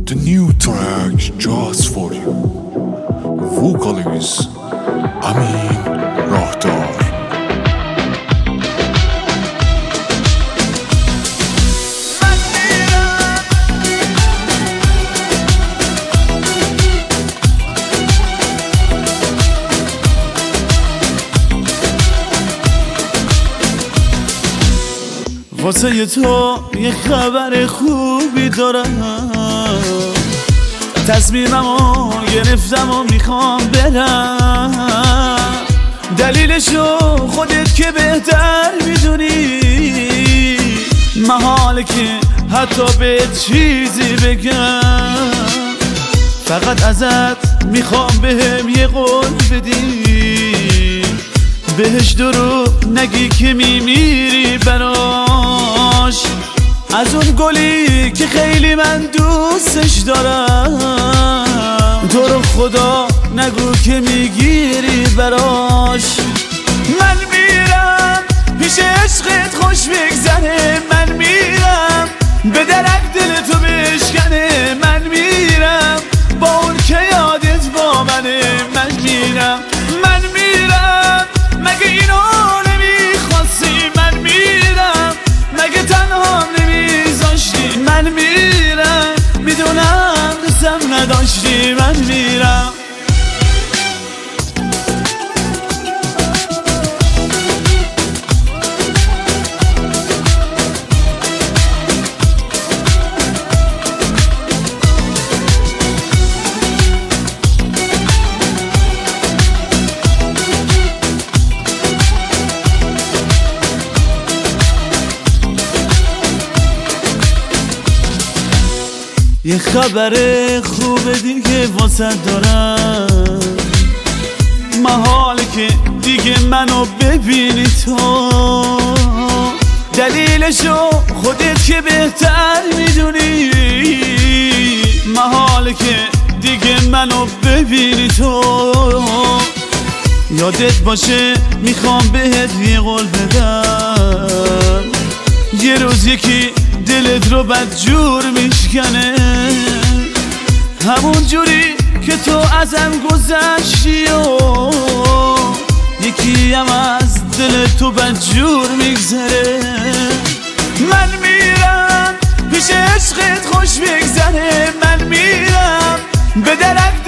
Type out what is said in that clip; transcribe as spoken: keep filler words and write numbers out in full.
The new track just for you. Vocalist امین راهدار. واسه تو یه خبر خوبی دارم، تصمیممو گرفتم و میخوام برم. دلیلشو خودت که بهتر میدونی، محاله که حتی به چیزی بگم. فقط ازت میخوام بهم یه قول بدی، بهش دروغ نگی که میمیری براش. از اون گلی که خیلی من دوستش دارم، تو رو خدا نگو که میگیری براش. من میرم پیش عشقت خوش بگذره، من میرم به درک دل تو بشکنه. من میرم با اون که یادت با منه. من میرم من میرم مگه اینو نمیخواستی؟ من میرم مگه تنها نمیذاشتی؟ من میرم میدونم دوستم نداشتی. من میرم یه خبر خوبه دیگه واسه دارم، محاله که دیگه منو ببینی تو. دلیلشو خودت که بهتر میدونی، محاله که دیگه منو ببینی تو. یادت باشه میخوام بهت یه قول بدم، یه روز یکی دلت رو بدجور میشکنه، همون جوری که تو ازم گذشتی و یکی هم از دل تو بدجور میگذره. من میرم پیش عشقت خوش بگذره، من میرم به درک